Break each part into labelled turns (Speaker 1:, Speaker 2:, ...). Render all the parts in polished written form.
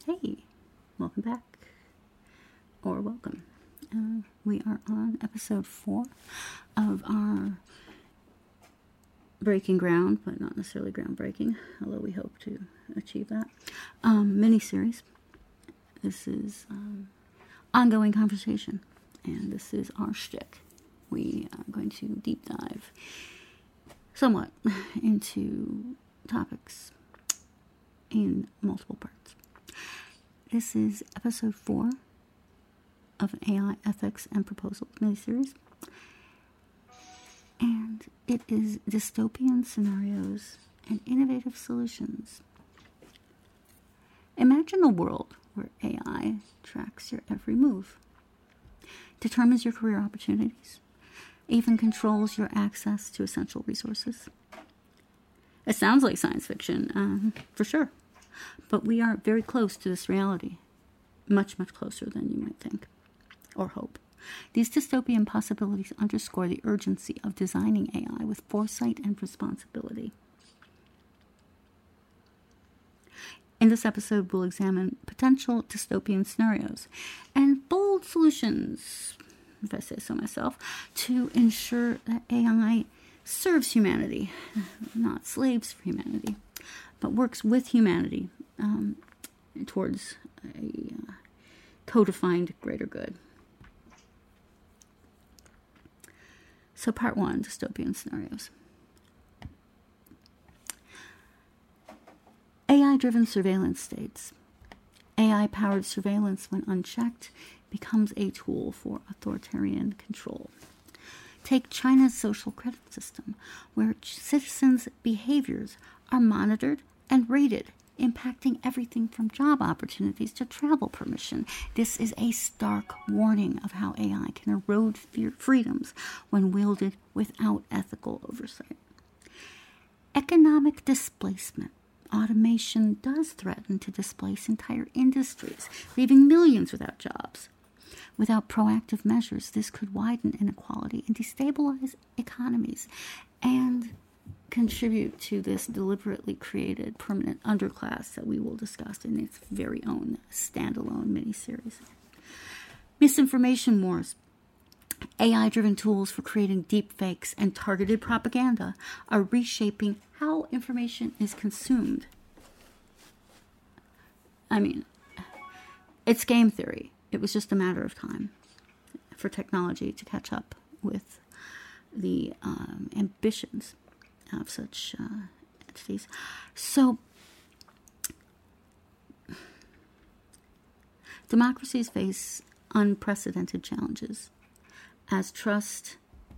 Speaker 1: Hey, welcome back, or welcome. We are on episode 4 of our breaking ground, but not necessarily groundbreaking, although we hope to achieve that, mini-series. This is ongoing conversation, and this is our shtick. We are going to deep dive somewhat into topics in multiple parts. This is episode 4 of an AI ethics and proposal miniseries, and it is dystopian scenarios and innovative solutions. Imagine a world where AI tracks your every move, determines your career opportunities, even controls your access to essential resources. It sounds like science fiction, for sure. But we are very close to this reality. Much, much closer than you might think or hope. These dystopian possibilities underscore the urgency of designing AI with foresight and responsibility. In this episode, we'll examine potential dystopian scenarios and bold solutions, if I say so myself, to ensure that AI serves humanity, not slaves for humanity, but works with humanity towards a co-defined greater good. So part 1, dystopian scenarios. AI-driven surveillance states. AI-powered surveillance, when unchecked, becomes a tool for authoritarian control. Take China's social credit system, where citizens' behaviors are monitored and rated, impacting everything from job opportunities to travel permission. This is a stark warning of how AI can erode freedoms when wielded without ethical oversight. Economic displacement. Automation does threaten to displace entire industries, leaving millions without jobs. Without proactive measures, this could widen inequality and destabilize economies and contribute to this deliberately created permanent underclass that we will discuss in its very own standalone miniseries. Misinformation wars. AI-driven tools for creating deepfakes and targeted propaganda are reshaping how information is consumed. I mean, it's game theory. It was just a matter of time for technology to catch up with the ambitions of such entities. So, democracies face unprecedented challenges as trust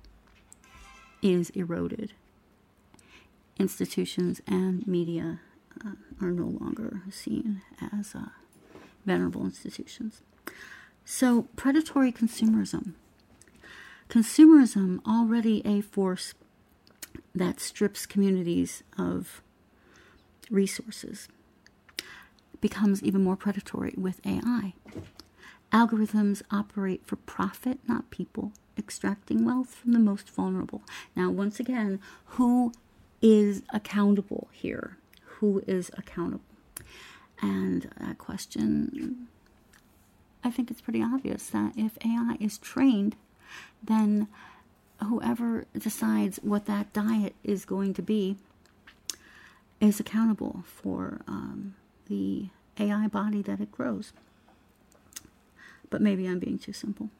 Speaker 1: is eroded. Institutions and media are no longer seen as venerable institutions. So, predatory consumerism. Consumerism, already a force that strips communities of resources, becomes even more predatory with AI. Algorithms operate for profit, not people, extracting wealth from the most vulnerable. Now, once again, who is accountable here? Who is accountable? And that question, I think it's pretty obvious that if AI is trained, then whoever decides what that diet is going to be is accountable for the AI body that it grows. But maybe I'm being too simple.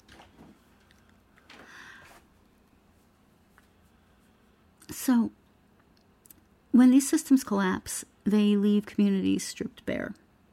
Speaker 1: So, when these systems collapse, they leave communities stripped bare.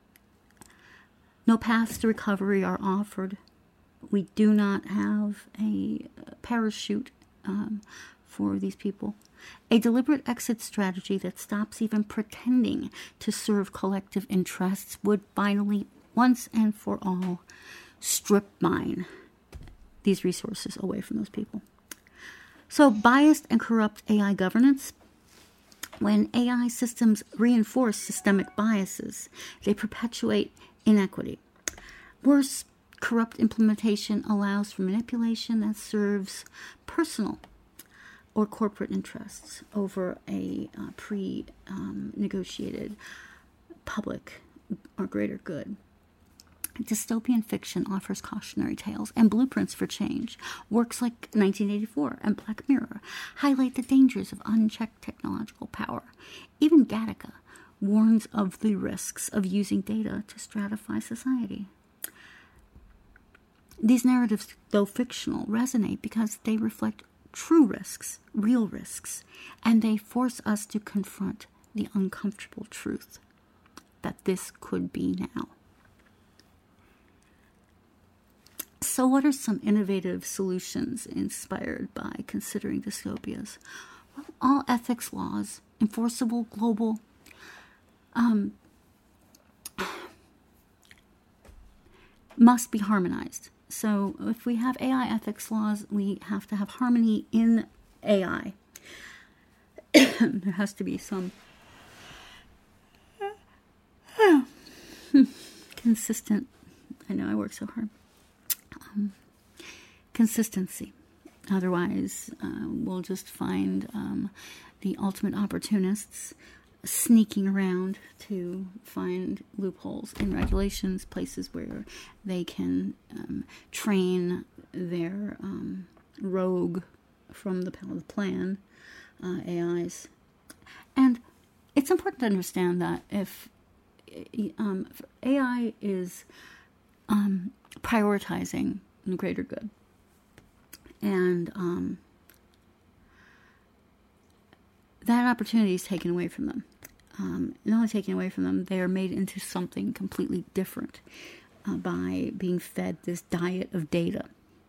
Speaker 1: No paths to recovery are offered. We do not have a parachute for these people. A deliberate exit strategy that stops even pretending to serve collective interests would finally, once and for all, strip mine these resources away from those people. So, biased and corrupt AI governance. When AI systems reinforce systemic biases, they perpetuate inequity. Worse, corrupt implementation allows for manipulation that serves personal or corporate interests over a pre-negotiated public or greater good. Dystopian fiction offers cautionary tales and blueprints for change. Works like 1984 and Black Mirror highlight the dangers of unchecked technological power. Even Gattaca warns of the risks of using data to stratify society. These narratives, though fictional, resonate because they reflect true risks, real risks, and they force us to confront the uncomfortable truth that this could be now. So what are some innovative solutions inspired by considering dystopias? Well, all ethics laws, enforceable global must be harmonized. So if we have AI ethics laws, we have to have harmony in AI. There has to be some consistent, I know I work so hard, consistency. Otherwise, we'll just find the ultimate opportunists sneaking around to find loopholes in regulations, places where they can train their rogue from the plan AIs. And it's important to understand that if AI is prioritizing the greater good, and that opportunity is taken away from them. Not only taken away from them, they are made into something completely different by being fed this diet of data.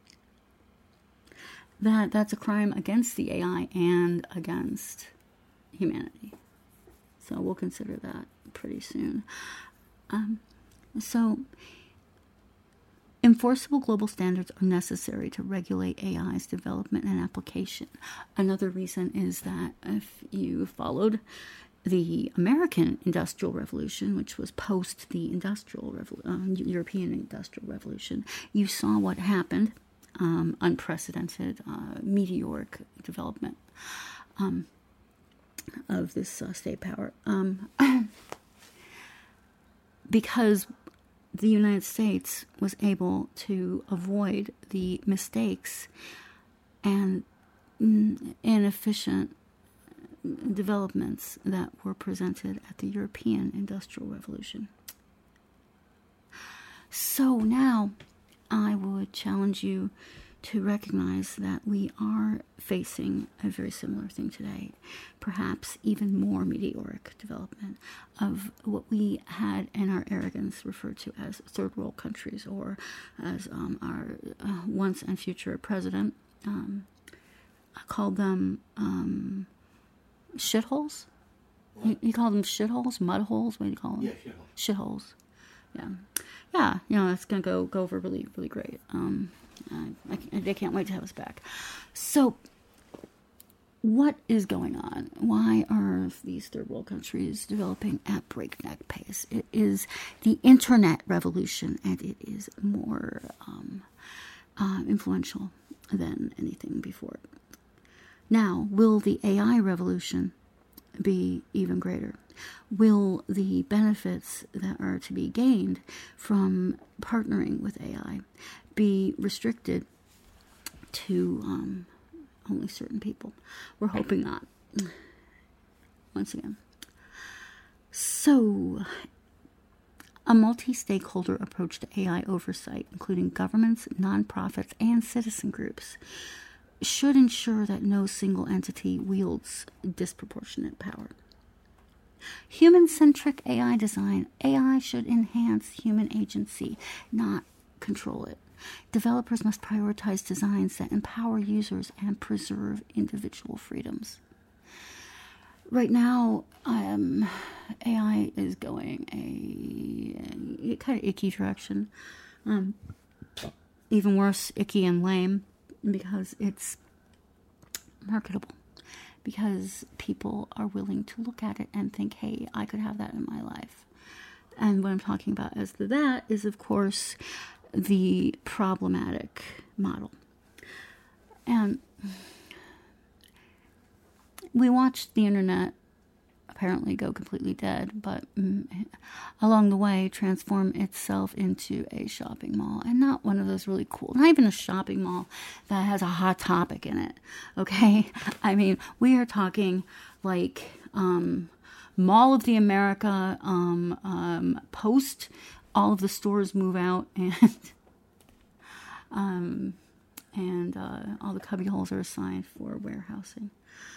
Speaker 1: That's a crime against the AI and against humanity. So we'll consider that pretty soon. So enforceable global standards are necessary to regulate AI's development and application. Another reason is that if you followed the American Industrial Revolution, which was post the European Industrial Revolution, you saw what happened, unprecedented, meteoric development of this state power. Because the United States was able to avoid the mistakes and inefficient developments that were presented at the European Industrial Revolution. So now I would challenge you to recognize that we are facing a very similar thing today, perhaps even more meteoric development of what we had in our arrogance referred to as third world countries, or as our once and future president called them shitholes. You call them shitholes, mudholes. What do you call them?
Speaker 2: Yeah,
Speaker 1: shitholes. Yeah. You know, it's gonna go over really, really great. They can't wait to have us back. So, what is going on? Why are these third world countries developing at breakneck pace? It is the internet revolution, and it is more influential than anything before it. Now, will the AI revolution be even greater? Will the benefits that are to be gained from partnering with AI be restricted to only certain people? We're hoping not. Once again. So, a multi-stakeholder approach to AI oversight, including governments, nonprofits, and citizen groups, should ensure that no single entity wields disproportionate power. Human-centric AI design. AI should enhance human agency, not control it. Developers must prioritize designs that empower users and preserve individual freedoms. Right now, AI is going a kind of icky direction. Even worse, icky and lame, because it's marketable. Because people are willing to look at it and think, hey, I could have that in my life. And what I'm talking about as that is, of course, the problematic model. And we watched the internet apparently go completely dead, but along the way transform itself into a shopping mall, and not one of those really cool, not even a shopping mall that has a Hot Topic in it, okay? I mean, we are talking like Mall of the America, post all of the stores move out, and all the cubby holes are assigned for warehousing.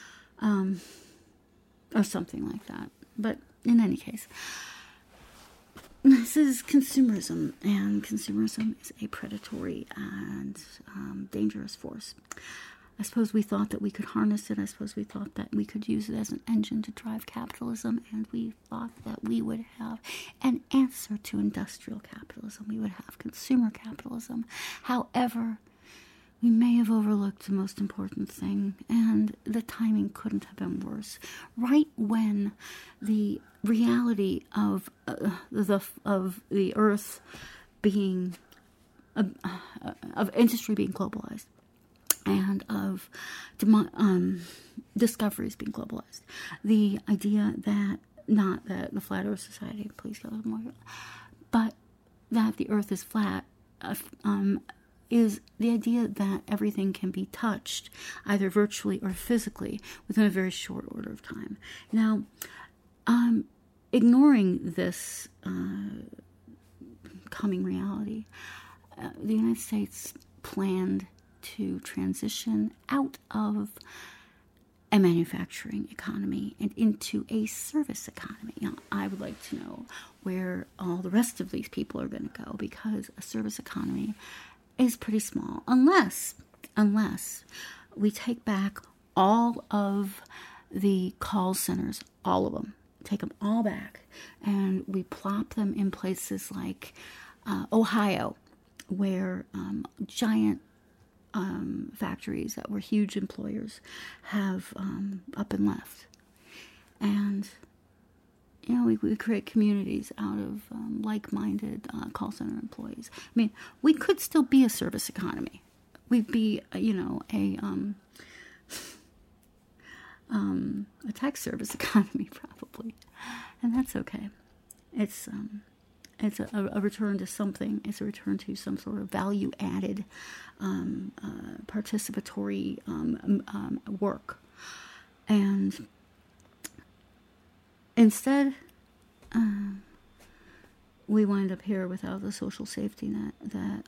Speaker 1: Or something like that. But in any case, this is consumerism, and consumerism is a predatory and dangerous force. I suppose we thought that we could harness it. I suppose we thought that we could use it as an engine to drive capitalism, and we thought that we would have an answer to industrial capitalism. We would have consumer capitalism. However, we may have overlooked the most important thing, and the timing couldn't have been worse. Right when the reality of the earth being of industry being globalized, and of discoveries being globalized, the idea that not that the Flat Earth Society, please go more, but that the Earth is flat. Is the idea that everything can be touched, either virtually or physically, within a very short order of time. Now, ignoring this coming reality, the United States planned to transition out of a manufacturing economy and into a service economy. Now, I would like to know where all the rest of these people are going to go, because a service economy is pretty small, unless we take back all of the call centers, all of them, take them all back, and we plop them in places like Ohio, where giant factories that were huge employers have up and left. And we create communities out of like-minded call center employees. I mean, we could still be a service economy. We'd be, a tech service economy probably, and that's okay. It's a return to something. It's a return to some sort of value-added, participatory work, and instead, we wind up here without the social safety net that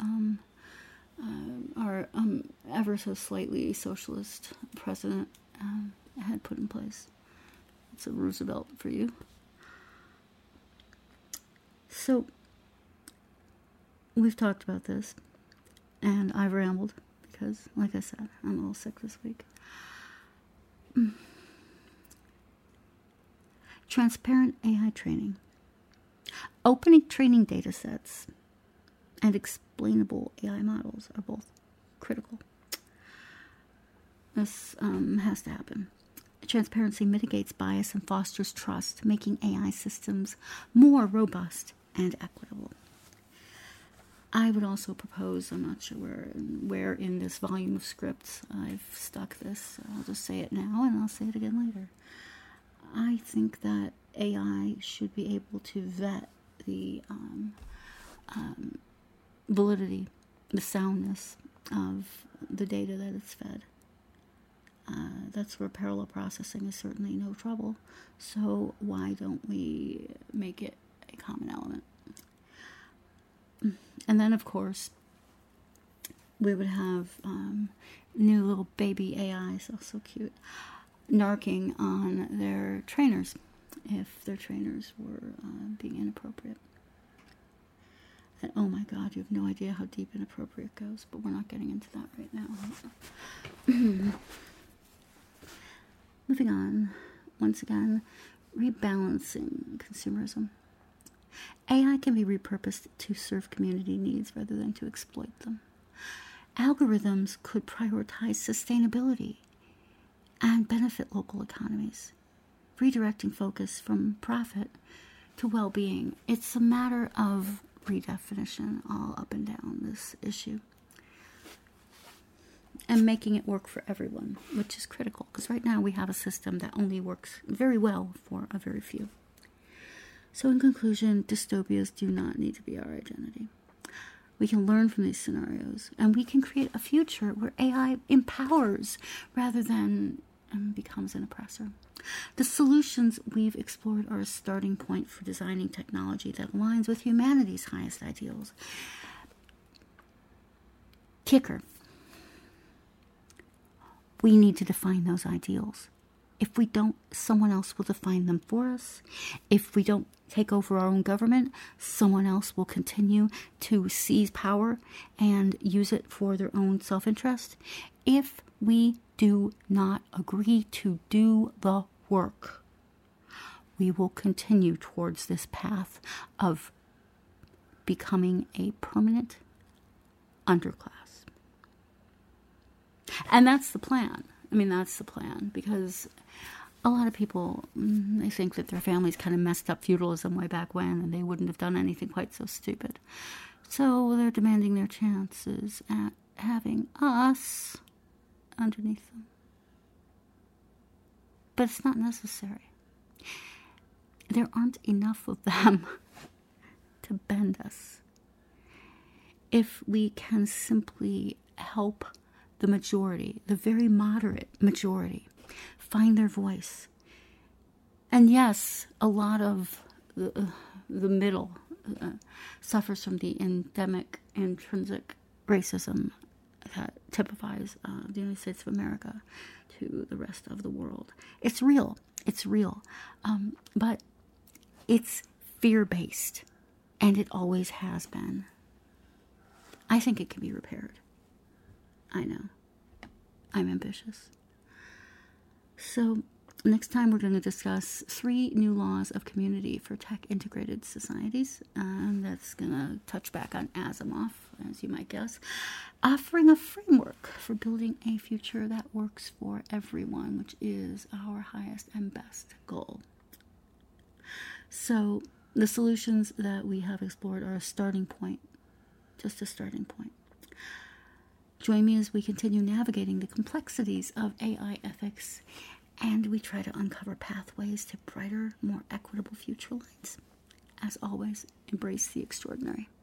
Speaker 1: our ever so slightly socialist president had put in place. It's a Roosevelt for you. So, we've talked about this, and I've rambled because, like I said, I'm a little sick this week. Transparent AI training. Opening training data sets and explainable AI models are both critical. This has to happen. Transparency mitigates bias and fosters trust, making AI systems more robust and equitable. I would also propose, I'm not sure where in this volume of scripts I've stuck this. I'll just say it now and I'll say it again later. I think that AI should be able to vet the validity, the soundness of the data that it's fed. That's where parallel processing is certainly no trouble. So why don't we make it a common element? And then, of course, we would have new little baby AIs, so cute, narking on their trainers if their trainers were being inappropriate. And oh my God, you have no idea how deep inappropriate goes, but we're not getting into that right now. Moving on, once again, rebalancing consumerism. AI can be repurposed to serve community needs rather than to exploit them. Algorithms could prioritize sustainability and benefit local economies, redirecting focus from profit to well-being. It's a matter of redefinition all up and down this issue. and making it work for everyone, which is critical, because right now we have a system that only works very well for a very few. So in conclusion, dystopias do not need to be our identity. We can learn from these scenarios, and we can create a future where AI empowers rather than becomes an oppressor. The solutions we've explored are a starting point for designing technology that aligns with humanity's highest ideals. Kicker. We need to define those ideals. If we don't, someone else will define them for us. If we don't take over our own government, someone else will continue to seize power and use it for their own self-interest. If we do not agree to do the work, we will continue towards this path of becoming a permanent underclass. And that's the plan. I mean, that's the plan, because a lot of people, they think that their families kind of messed up feudalism way back when, and they wouldn't have done anything quite so stupid. So they're demanding their chances at having us underneath them. But it's not necessary. There aren't enough of them to bend us. If we can simply help the majority, the very moderate majority, find their voice. And yes, a lot of the middle suffers from the endemic, intrinsic racism that typifies the United States of America to the rest of the world. It's real. It's real. But it's fear-based, and it always has been. I think it can be repaired. I know. I'm ambitious. So next time we're going to discuss 3 new laws of community for tech-integrated societies. And that's going to touch back on Asimov, as you might guess, offering a framework for building a future that works for everyone, which is our highest and best goal. So the solutions that we have explored are a starting point, just a starting point. Join me as we continue navigating the complexities of AI ethics, and we try to uncover pathways to brighter, more equitable future lines. As always, embrace the extraordinary.